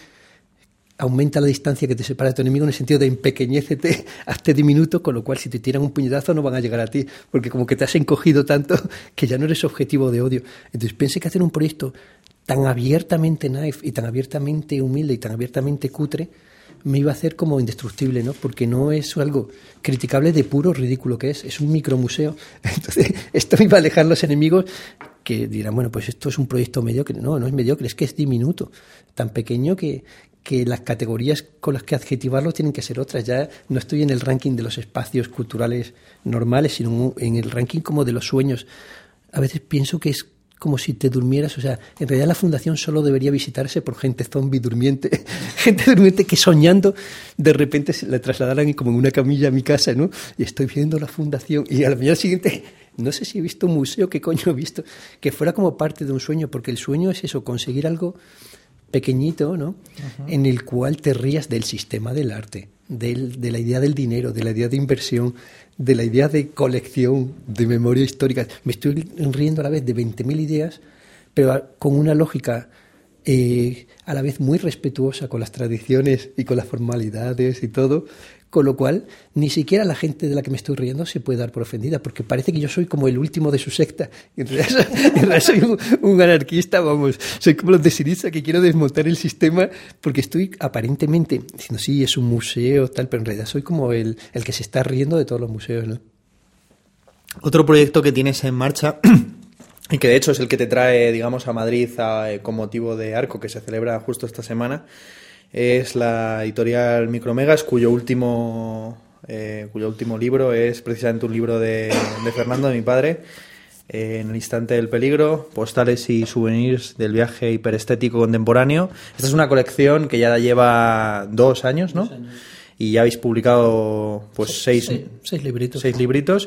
aumenta la distancia que te separa de tu enemigo, en el sentido de empequeñécete, hazte diminuto, con lo cual si te tiran un puñetazo no van a llegar a ti, porque como que te has encogido tanto que ya no eres objetivo de odio. Entonces pensé que hacer un proyecto tan abiertamente naif y tan abiertamente humilde y tan abiertamente cutre me iba a hacer como indestructible, ¿no? Porque no es algo criticable de puro ridículo que es un micromuseo. Entonces esto me iba a alejar los enemigos que dirán, bueno, pues esto es un proyecto mediocre. No, no es mediocre, es que es diminuto, tan pequeño que las categorías con las que adjetivarlo tienen que ser otras. Ya no estoy en el ranking de los espacios culturales normales, sino en el ranking como de los sueños. A veces pienso que es como si te durmieras, o sea, en realidad la fundación solo debería visitarse por gente zombie durmiente, gente durmiente que soñando de repente se la trasladaran como en una camilla a mi casa, ¿no? Y estoy viendo la fundación y a la mañana siguiente no sé si he visto un museo, qué coño he visto, que fuera como parte de un sueño, porque el sueño es eso, conseguir algo pequeñito, ¿no? Uh-huh. En el cual te rías del sistema del arte, de la idea del dinero, de la idea de inversión, de la idea de colección, de memoria histórica. Me estoy riendo a la vez de 20.000 ideas, pero con una lógica a la vez muy respetuosa con las tradiciones y con las formalidades y todo, con lo cual ni siquiera la gente de la que me estoy riendo se puede dar por ofendida, porque parece que yo soy como el último de su secta. En realidad soy un anarquista, vamos, soy como los de Syriza, que quiero desmontar el sistema, porque estoy aparentemente diciendo, sí, es un museo, tal, pero en realidad soy como el que se está riendo de todos los museos, ¿no? Otro proyecto que tienes en marcha, y que de hecho es el que te trae, digamos, a Madrid con motivo de Arco, que se celebra justo esta semana, es la editorial Micromegas, cuyo último libro es precisamente un libro de Fernando, de mi padre, En el instante del peligro, postales y souvenirs del viaje hiperestético contemporáneo. Esta es una colección que ya lleva 2 años, ¿no? 2 años. Y ya habéis publicado pues 6 libritos. 6 libritos.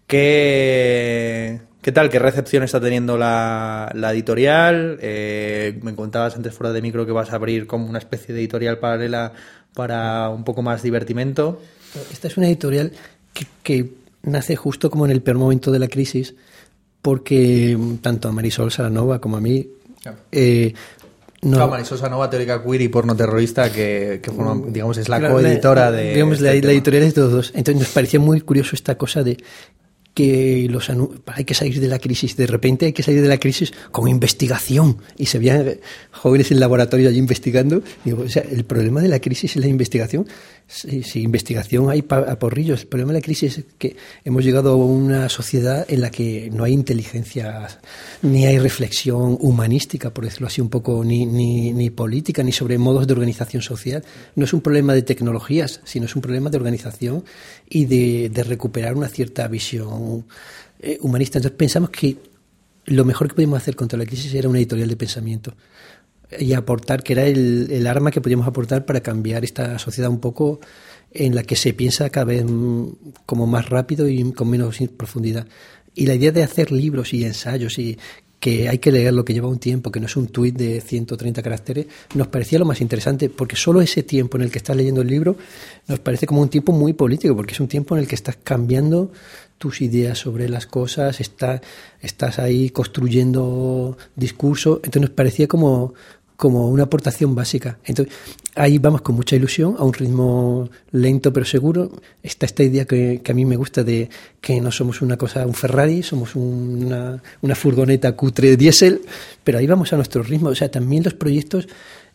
¿Qué tal? ¿Qué recepción está teniendo la editorial? Me contabas antes fuera de micro que vas a abrir como una especie de editorial paralela para un poco más divertimento. Esta es una editorial que nace justo como en el peor momento de la crisis, porque tanto a Marisol Saranova como a mí... Marisol Saranova, teórica queer y porno terrorista, que digamos es la coeditora de... Digamos, la editorial es de los dos. Entonces nos parecía muy curioso esta cosa de que hay que salir de la crisis. De repente hay que salir de la crisis con investigación. Y se veían jóvenes en laboratorio allí investigando. Digo, o sea, el problema de la crisis es la investigación. Si investigación hay a porrillos. El problema de la crisis es que hemos llegado a una sociedad en la que no hay inteligencia, ni hay reflexión humanística, por decirlo así un poco, ni política, ni sobre modos de organización social. No es un problema de tecnologías, sino es un problema de organización y de recuperar una cierta visión humanista. Entonces pensamos que lo mejor que podíamos hacer contra la crisis era una editorial de pensamiento y aportar, que era el arma que podíamos aportar para cambiar esta sociedad un poco en la que se piensa cada vez como más rápido y con menos profundidad. Y la idea de hacer libros y ensayos y que hay que leerlo, que lleva un tiempo, que no es un tuit de 130 caracteres, nos parecía lo más interesante, porque solo ese tiempo en el que estás leyendo el libro nos parece como un tiempo muy político, porque es un tiempo en el que estás cambiando tus ideas sobre las cosas, estás ahí construyendo discurso, entonces nos parecía como una aportación básica. Entonces, ahí vamos con mucha ilusión, a un ritmo lento pero seguro. Está esta idea que a mí me gusta de que no somos un Ferrari, somos una furgoneta cutre diésel, pero ahí vamos a nuestro ritmo. O sea, también los proyectos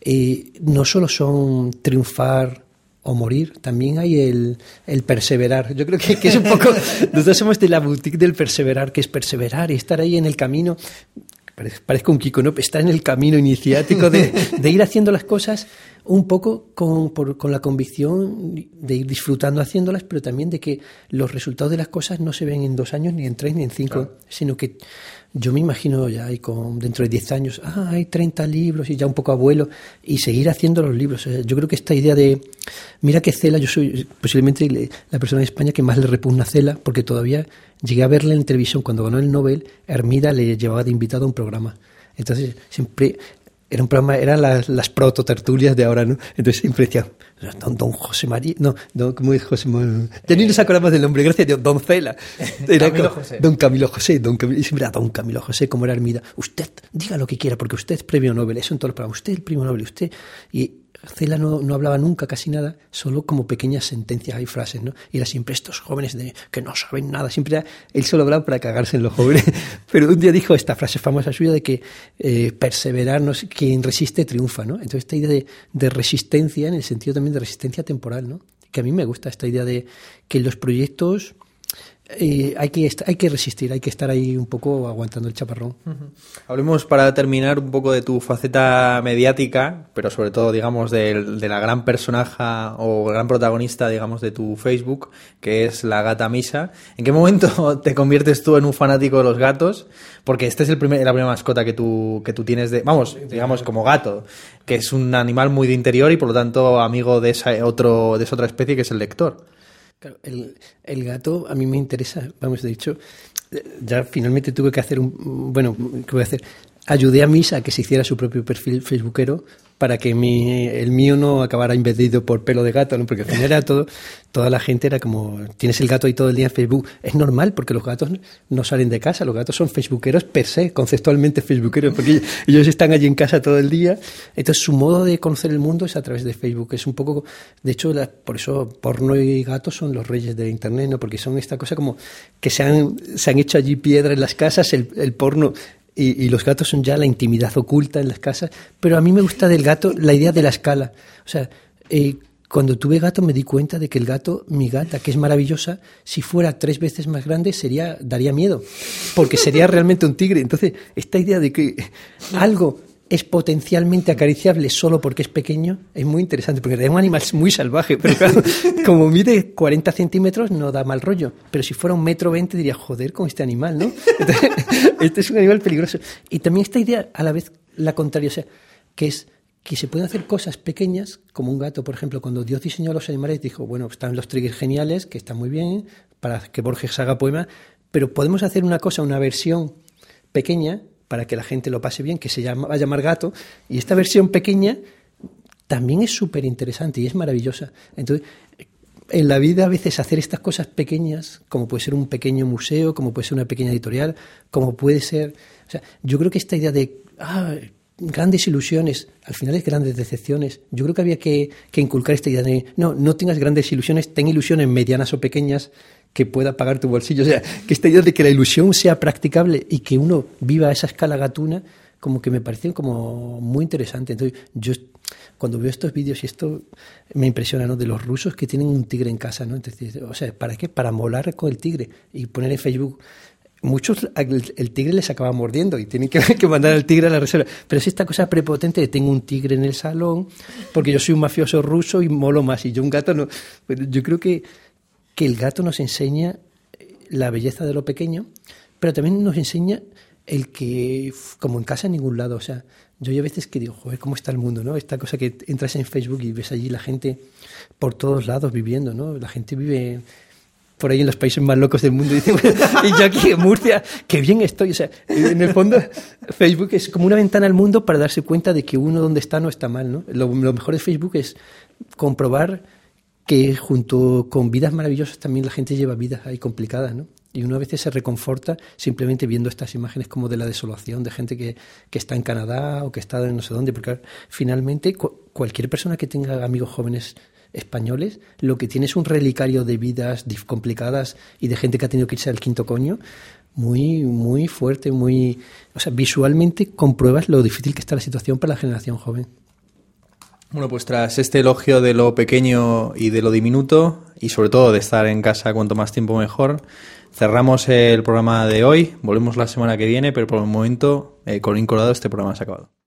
no solo son triunfar o morir, también hay el perseverar. Yo creo que es un poco... Nosotros somos de la boutique del perseverar, que es perseverar y estar ahí en el camino. Parezco un Kiko, ¿no? Está en el camino iniciático de ir haciendo las cosas un poco con la convicción de ir disfrutando haciéndolas, pero también de que los resultados de las cosas no se ven en 2 años, ni en 3, ni en 5, claro. Sino que yo me imagino ya dentro de 10 años, hay 30 libros y ya un poco abuelo, y seguir haciendo los libros. O sea, yo creo que esta idea de... Mira que Cela, yo soy posiblemente la persona en España que más le repugna a Cela, porque todavía llegué a verla en televisión cuando ganó el Nobel. Hermida le llevaba de invitado a un programa. Entonces siempre... Era un programa, eran las prototertulias de ahora, ¿no? Entonces siempre decía, don José María, no, ¿cómo es José María? Ya ni nos acordamos del nombre, gracias a Dios, don Cela. Era Camilo José. Don Camilo José, y siempre era don Camilo José, como era Hermida. Usted diga lo que quiera, porque usted es premio Nobel, eso en todos los programas. Usted es el premio Nobel, usted... Y Cela no hablaba nunca casi nada, solo como pequeñas sentencias y frases, ¿no? Y era siempre estos jóvenes que no saben nada, siempre él solo hablaba para cagarse en los jóvenes. Pero un día dijo esta frase famosa suya de que perseverar, no sé, quien resiste triunfa, ¿no? Entonces esta idea de resistencia, en el sentido también de resistencia temporal, ¿no? Que a mí me gusta esta idea de que los proyectos hay que resistir, hay que estar ahí un poco aguantando el chaparrón. Uh-huh. Hablemos para terminar un poco de tu faceta mediática, pero sobre todo, digamos, de la gran personaje o gran protagonista, digamos, de tu Facebook, que es la gata Misa. ¿En qué momento te conviertes tú en un fanático de los gatos? Porque este es la primera mascota que tú tienes digamos, como gato, que es un animal muy de interior y por lo tanto amigo de esa otra especie que es el lector. Claro, el gato a mí me interesa, de hecho, ya finalmente tuve que hacer ¿qué voy a hacer? Ayudé a Misa a que se hiciera su propio perfil facebookero para que el mío no acabara invadido por pelo de gato, ¿no? Porque al final era toda la gente era como, tienes el gato ahí todo el día en Facebook. Es normal, porque los gatos no salen de casa, los gatos son facebookeros per se, conceptualmente facebookeros, porque ellos están allí en casa todo el día. Entonces su modo de conocer el mundo es a través de Facebook. Es un poco, de hecho, por eso porno y gatos son los reyes de Internet, ¿no? Porque son esta cosa como que se han hecho allí piedra en las casas, el porno... Y los gatos son ya la intimidad oculta en las casas. Pero a mí me gusta del gato la idea de la escala. O sea, cuando tuve gato me di cuenta de que mi gata, que es maravillosa, si fuera 3 veces más grande daría miedo. Porque sería realmente un tigre. Entonces, esta idea de que algo es potencialmente acariciable solo porque es pequeño es muy interesante, porque es un animal muy salvaje, pero claro, como mide 40 centímetros no da mal rollo, pero si fuera 1,20 m diría, joder con este animal, ¿no? Entonces, este es un animal peligroso. Y también esta idea, a la vez, la contraria, o sea, que se pueden hacer cosas pequeñas, como un gato, por ejemplo, cuando Dios diseñó a los animales, dijo, bueno, están los triggers geniales, que están muy bien, para que Borges haga poema, pero podemos hacer una versión pequeña, para que la gente lo pase bien, que va a llamar gato, y esta versión pequeña también es súper interesante y es maravillosa. Entonces, en la vida a veces hacer estas cosas pequeñas, como puede ser un pequeño museo, como puede ser una pequeña editorial, como puede ser... O sea, yo creo que esta idea de grandes ilusiones, al final es grandes decepciones. Yo creo que había que inculcar esta idea de no tengas grandes ilusiones, ten ilusiones medianas o pequeñas que pueda pagar tu bolsillo. O sea, que esta idea de que la ilusión sea practicable y que uno viva a esa escala gatuna, como que me parece como muy interesante. Entonces, yo cuando veo estos vídeos y esto me impresiona, ¿no? De los rusos que tienen un tigre en casa, ¿no? Entonces, o sea, ¿para qué? Para molar con el tigre y poner en Facebook. Muchos el tigre les acaba mordiendo y tienen que mandar al tigre a la reserva. Pero es esta cosa prepotente de tengo un tigre en el salón porque yo soy un mafioso ruso y molo más. Y yo un gato no. Yo creo que el gato nos enseña la belleza de lo pequeño, pero también nos enseña el que, como en casa en ningún lado, o sea, yo hay veces que digo, joder, ¿cómo está el mundo, no? Esta cosa que entras en Facebook y ves allí la gente por todos lados viviendo, ¿no? La gente vive por ahí en los países más locos del mundo y dice, bueno, y yo aquí en Murcia, qué bien estoy, o sea, en el fondo Facebook es como una ventana al mundo para darse cuenta de que uno donde está no está mal, ¿no? Lo mejor de Facebook es comprobar que junto con vidas maravillosas también la gente lleva vidas ahí complicadas, ¿no? Y uno a veces se reconforta simplemente viendo estas imágenes como de la desolación de gente que está en Canadá o que está en no sé dónde, porque finalmente cualquier persona que tenga amigos jóvenes españoles, lo que tiene es un relicario de vidas complicadas y de gente que ha tenido que irse al quinto coño, muy, muy fuerte, muy... O sea, visualmente compruebas lo difícil que está la situación para la generación joven. Bueno, pues tras este elogio de lo pequeño y de lo diminuto, y sobre todo de estar en casa cuanto más tiempo mejor, cerramos el programa de hoy. Volvemos la semana que viene, pero por el momento, colorín colorado, este programa se ha acabado.